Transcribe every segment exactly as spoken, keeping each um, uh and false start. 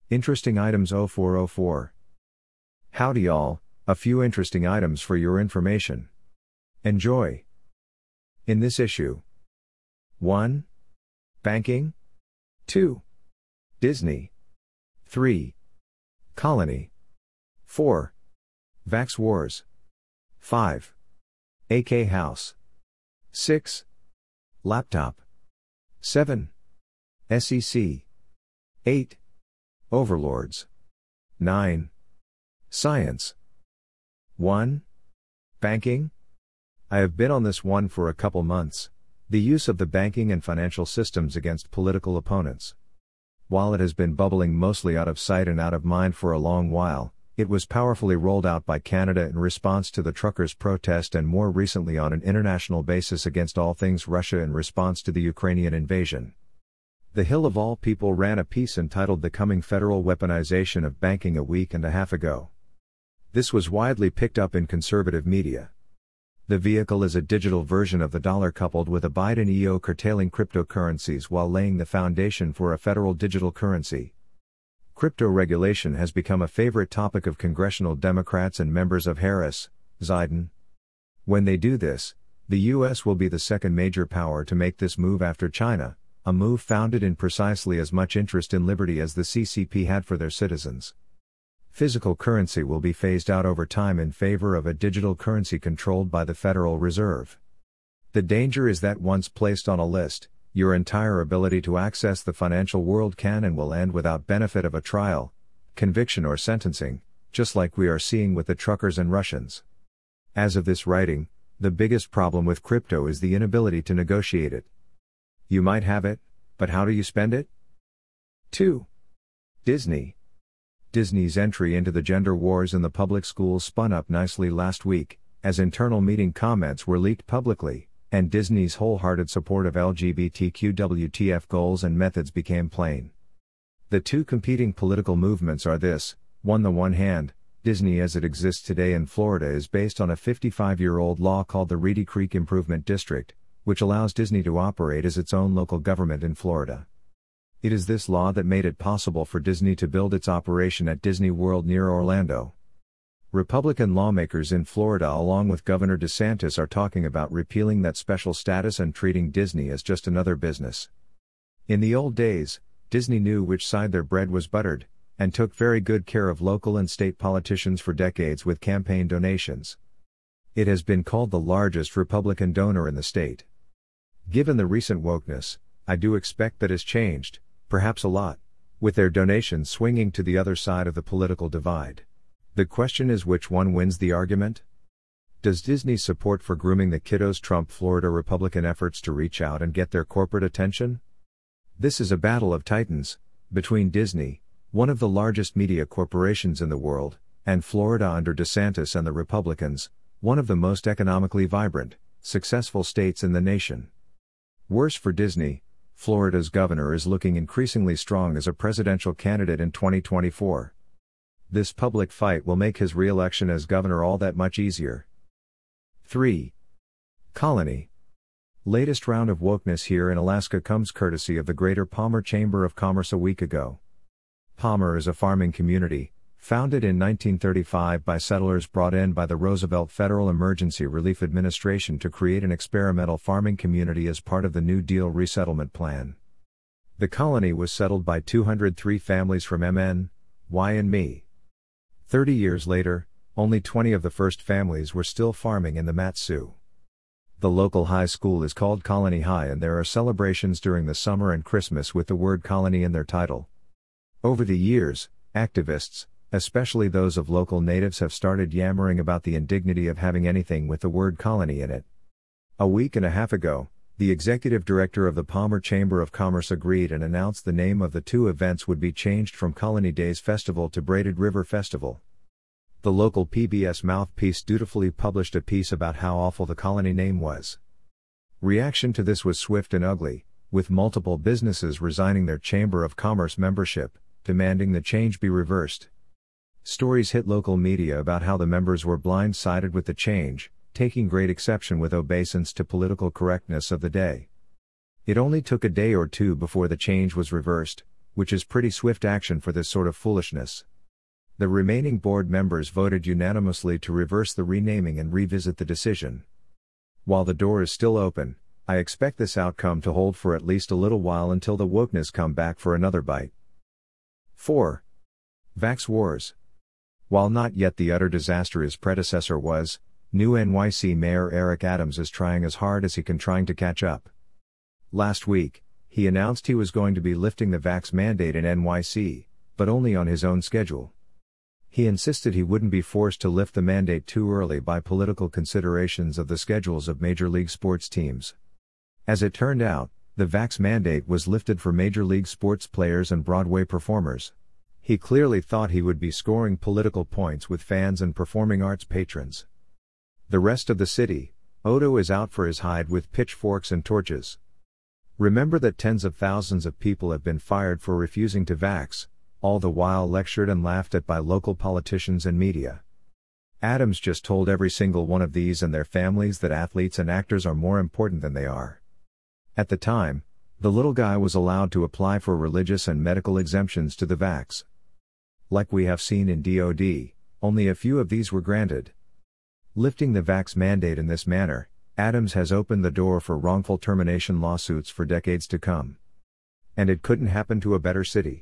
Interesting items oh four oh four. Howdy y'all, a few interesting items for your information. Enjoy. In this issue. one. Banking. two. Disney. three. Colony. four. Vax Wars. five. A K House. six. Laptop. seven. S E C. eight. Overlords. nine. Science. one. Banking? I have been on this one for a couple months. The use of the banking and financial systems against political opponents. While it has been bubbling mostly out of sight and out of mind for a long while, it was powerfully rolled out by Canada in response to the truckers' protest and more recently on an international basis against all things Russia in response to the Ukrainian invasion. The Hill of all people ran a piece entitled "The Coming Federal Weaponization of Banking" a week and a half ago. This was widely picked up in conservative media. The vehicle is a digital version of the dollar coupled with a Biden E O curtailing cryptocurrencies while laying the foundation for a federal digital currency. Crypto regulation has become a favorite topic of congressional Democrats and members of Harris, Biden. When they do this, the U S will be the second major power to make this move after China, a move founded in precisely as much interest in liberty as the C C P had for their citizens. Physical currency will be phased out over time in favor of a digital currency controlled by the Federal Reserve. The danger is that once placed on a list, your entire ability to access the financial world can and will end without benefit of a trial, conviction or sentencing, just like we are seeing with the truckers and Russians. As of this writing, the biggest problem with crypto is the inability to negotiate it. You might have it, but how do you spend it? two. Disney. Disney's entry into the gender wars in the public schools spun up nicely last week, as internal meeting comments were leaked publicly, and Disney's wholehearted support of L G B T Q W T F goals and methods became plain. The two competing political movements are this: one the one hand, Disney as it exists today in Florida is based on a fifty-five-year-old law called the Reedy Creek Improvement District, which allows Disney to operate as its own local government in Florida. It is this law that made it possible for Disney to build its operation at Disney World near Orlando. Republican lawmakers in Florida along with Governor DeSantis are talking about repealing that special status and treating Disney as just another business. In the old days, Disney knew which side their bread was buttered, and took very good care of local and state politicians for decades with campaign donations. It has been called the largest Republican donor in the state. Given the recent wokeness, I do expect that has changed, perhaps a lot, with their donations swinging to the other side of the political divide. The question is which one wins the argument? Does Disney's support for grooming the kiddos trump Florida Republican efforts to reach out and get their corporate attention? This is a battle of titans, between Disney, one of the largest media corporations in the world, and Florida under DeSantis and the Republicans, one of the most economically vibrant, successful states in the nation. Worse for Disney, Florida's governor is looking increasingly strong as a presidential candidate in twenty twenty-four. This public fight will make his re-election as governor all that much easier. three. Colony. Latest round of wokeness here in Alaska comes courtesy of the Greater Palmer Chamber of Commerce a week ago. Palmer is a farming community, founded in nineteen thirty-five by settlers brought in by the Roosevelt Federal Emergency Relief Administration to create an experimental farming community as part of the New Deal resettlement plan. The colony was settled by two hundred three families from M N, Y and me. Thirty years later, only twenty of the first families were still farming in the Mat-Su. The local high school is called Colony High and there are celebrations during the summer and Christmas with the word colony in their title. Over the years, activists, especially those of local natives, have started yammering about the indignity of having anything with the word colony in it. A week and a half ago, the executive director of the Palmer Chamber of Commerce agreed and announced the name of the two events would be changed from Colony Days Festival to Braided River Festival. The local P B S mouthpiece dutifully published a piece about how awful the colony name was. Reaction to this was swift and ugly, with multiple businesses resigning their Chamber of Commerce membership, demanding the change be reversed. Stories hit local media about how the members were blindsided with the change, taking great exception with obeisance to political correctness of the day. It only took a day or two before the change was reversed, which is pretty swift action for this sort of foolishness. The remaining board members voted unanimously to reverse the renaming and revisit the decision. While the door is still open, I expect this outcome to hold for at least a little while until the wokeness come back for another bite. four. Vax Wars. While not yet the utter disaster his predecessor was, new N Y C Mayor Eric Adams is trying as hard as he can trying to catch up. Last week, he announced he was going to be lifting the vax mandate in N Y C, but only on his own schedule. He insisted he wouldn't be forced to lift the mandate too early by political considerations of the schedules of Major League sports teams. As it turned out, the vax mandate was lifted for Major League sports players and Broadway performers. He clearly thought he would be scoring political points with fans and performing arts patrons. The rest of the city, Odo is out for his hide with pitchforks and torches. Remember that tens of thousands of people have been fired for refusing to vax, all the while lectured and laughed at by local politicians and media. Adams just told every single one of these and their families that athletes and actors are more important than they are. At the time, the little guy was allowed to apply for religious and medical exemptions to the vax. Like we have seen in D O D, only a few of these were granted. Lifting the vax mandate in this manner, Adams has opened the door for wrongful termination lawsuits for decades to come. And it couldn't happen to a better city.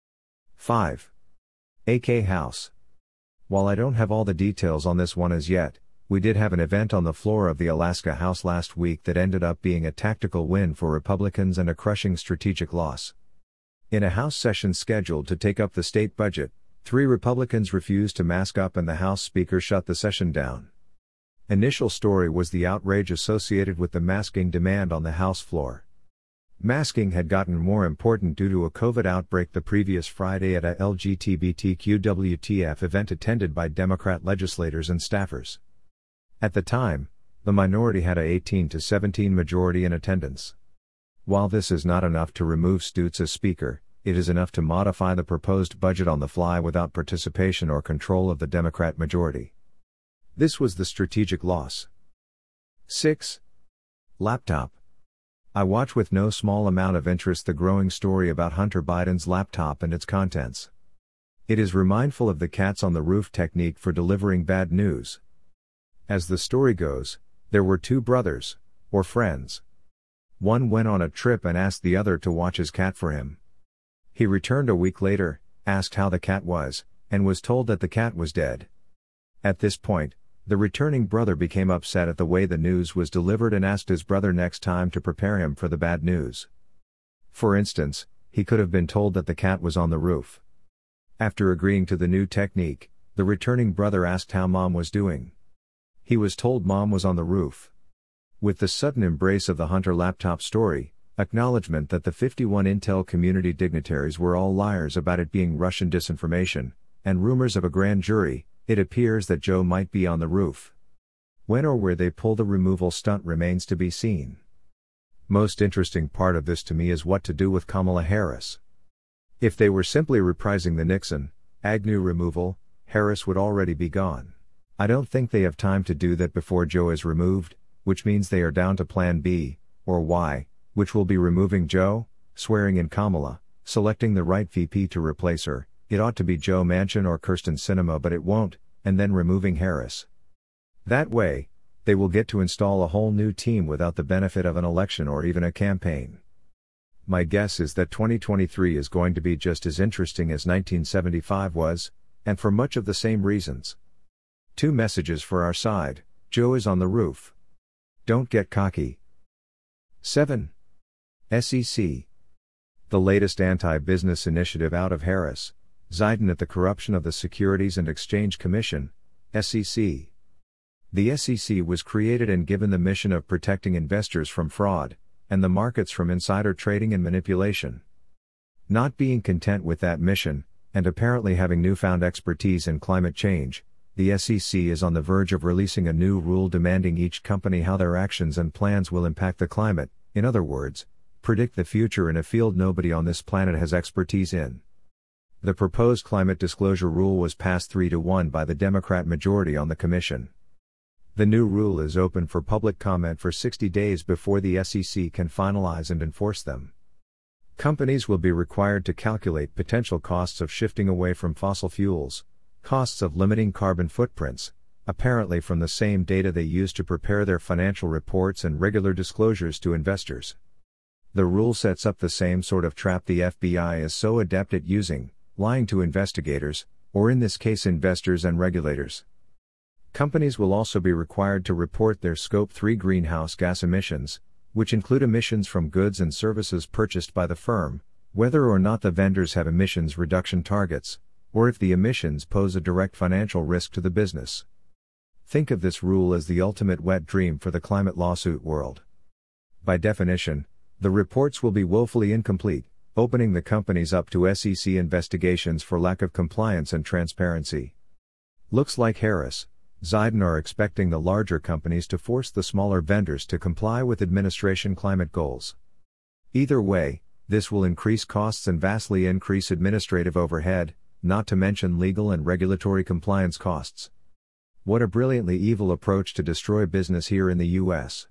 five. A K House. While I don't have all the details on this one as yet, we did have an event on the floor of the Alaska House last week that ended up being a tactical win for Republicans and a crushing strategic loss. In a House session scheduled to take up the state budget, three Republicans refused to mask up and the House Speaker shut the session down. Initial story was the outrage associated with the masking demand on the House floor. Masking had gotten more important due to a COVID outbreak the previous Friday at a L G B T Q W T F event attended by Democrat legislators and staffers. At the time, the minority had a eighteen to seventeen majority in attendance. While this is not enough to remove Stutz as Speaker, it is enough to modify the proposed budget on the fly without participation or control of the Democrat majority. This was the strategic loss. six. Laptop. I watch with no small amount of interest the growing story about Hunter Biden's laptop and its contents. It is remindful of the cats on the roof technique for delivering bad news. As the story goes, there were two brothers, or friends. One went on a trip and asked the other to watch his cat for him. He returned a week later, asked how the cat was, and was told that the cat was dead. At this point, the returning brother became upset at the way the news was delivered and asked his brother next time to prepare him for the bad news. For instance, he could have been told that the cat was on the roof. After agreeing to the new technique, the returning brother asked how mom was doing. He was told mom was on the roof. With the sudden embrace of the Hunter laptop story, acknowledgement that the fifty-one Intel community dignitaries were all liars about it being Russian disinformation, and rumors of a grand jury, it appears that Joe might be on the roof. When or where they pull the removal stunt remains to be seen. Most interesting part of this to me is what to do with Kamala Harris. If they were simply reprising the Nixon, Agnew removal, Harris would already be gone. I don't think they have time to do that before Joe is removed, which means they are down to Plan B, or Y, which will be removing Joe, swearing in Kamala, selecting the right V P to replace her. It ought to be Joe Manchin or Kyrsten Sinema, but it won't, and then removing Harris. That way, they will get to install a whole new team without the benefit of an election or even a campaign. My guess is that twenty twenty-three is going to be just as interesting as nineteen seventy-five was, and for much of the same reasons. Two messages for our side: Joe is on the roof. Don't get cocky. seven. S E C. The latest anti-business initiative out of Harris, Ziden at the corruption of the Securities and Exchange Commission, S E C. The S E C was created and given the mission of protecting investors from fraud, and the markets from insider trading and manipulation. Not being content with that mission, and apparently having newfound expertise in climate change, the S E C is on the verge of releasing a new rule demanding each company how their actions and plans will impact the climate, in other words, predict the future in a field nobody on this planet has expertise in. The proposed climate disclosure rule was passed three to one by the Democrat majority on the commission. The new rule is open for public comment for sixty days before the S E C can finalize and enforce them. Companies will be required to calculate potential costs of shifting away from fossil fuels, costs of limiting carbon footprints, apparently from the same data they use to prepare their financial reports and regular disclosures to investors. The rule sets up the same sort of trap the F B I is so adept at using, lying to investigators, or in this case investors and regulators. Companies will also be required to report their Scope three greenhouse gas emissions, which include emissions from goods and services purchased by the firm, whether or not the vendors have emissions reduction targets, or if the emissions pose a direct financial risk to the business. Think of this rule as the ultimate wet dream for the climate lawsuit world. By definition, the reports will be woefully incomplete, opening the companies up to S E C investigations for lack of compliance and transparency. Looks like Harris, Zidon are expecting the larger companies to force the smaller vendors to comply with administration climate goals. Either way, this will increase costs and vastly increase administrative overhead, not to mention legal and regulatory compliance costs. What a brilliantly evil approach to destroy business here in the U S.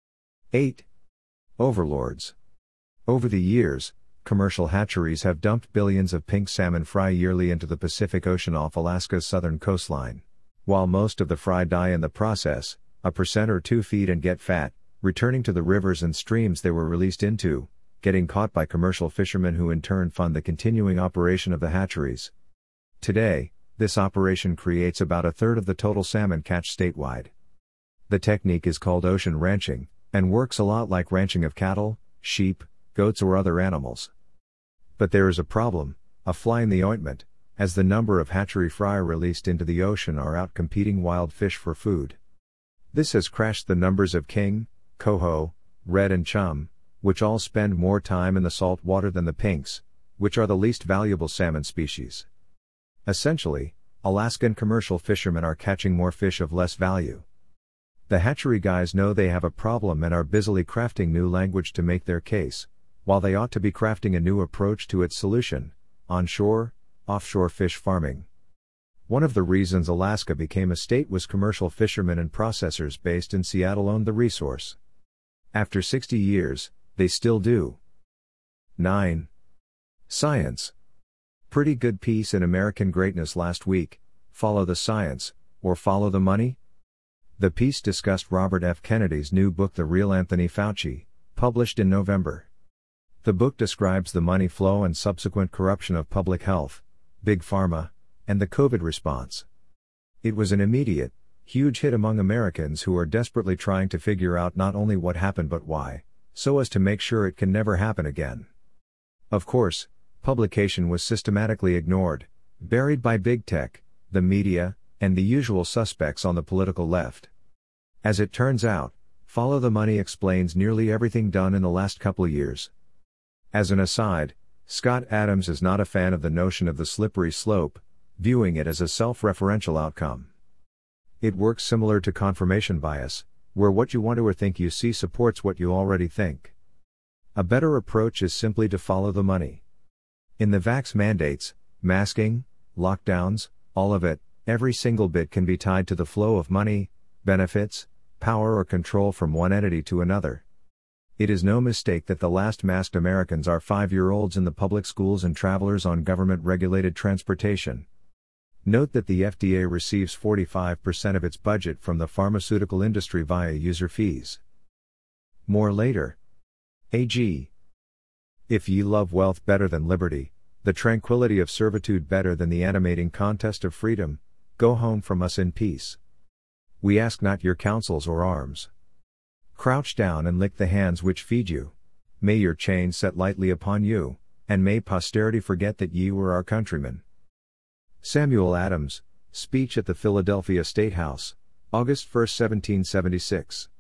eight. Overlords. Over the years, commercial hatcheries have dumped billions of pink salmon fry yearly into the Pacific Ocean off Alaska's southern coastline. While most of the fry die in the process, a percent or two feed and get fat, returning to the rivers and streams they were released into, getting caught by commercial fishermen who in turn fund the continuing operation of the hatcheries. Today, this operation creates about a third of the total salmon catch statewide. The technique is called ocean ranching, and works a lot like ranching of cattle, sheep, goats or other animals. But there is a problem, a fly in the ointment, as the number of hatchery fry released into the ocean are outcompeting wild fish for food. This has crashed the numbers of king, coho, red and chum, which all spend more time in the salt water than the pinks, which are the least valuable salmon species. Essentially, Alaskan commercial fishermen are catching more fish of less value. The hatchery guys know they have a problem and are busily crafting new language to make their case, while they ought to be crafting a new approach to its solution: onshore, offshore fish farming. One of the reasons Alaska became a state was commercial fishermen and processors based in Seattle owned the resource. After sixty years, they still do. nine. Science. Pretty good piece in American Greatness last week: Follow the Science, or Follow the Money? The piece discussed Robert F. Kennedy's new book The Real Anthony Fauci, published in November. The book describes the money flow and subsequent corruption of public health, Big Pharma, and the COVID response. It was an immediate, huge hit among Americans who are desperately trying to figure out not only what happened but why, so as to make sure it can never happen again. Of course, publication was systematically ignored, buried by big tech, the media, and the usual suspects on the political left. As it turns out, Follow the Money explains nearly everything done in the last couple years. As an aside, Scott Adams is not a fan of the notion of the slippery slope, viewing it as a self-referential outcome. It works similar to confirmation bias, where what you want to or think you see supports what you already think. A better approach is simply to follow the money. In the vax mandates, masking, lockdowns, all of it, every single bit can be tied to the flow of money, benefits, power or control from one entity to another. It is no mistake that the last masked Americans are five-year-olds in the public schools and travelers on government-regulated transportation. Note that the F D A receives forty-five percent of its budget from the pharmaceutical industry via user fees. More later. A G. If ye love wealth better than liberty, the tranquility of servitude better than the animating contest of freedom, go home from us in peace. We ask not your counsels or arms. Crouch down and lick the hands which feed you. May your chains set lightly upon you, and may posterity forget that ye were our countrymen. Samuel Adams, Speech at the Philadelphia State House, August first, seventeen seventy-six.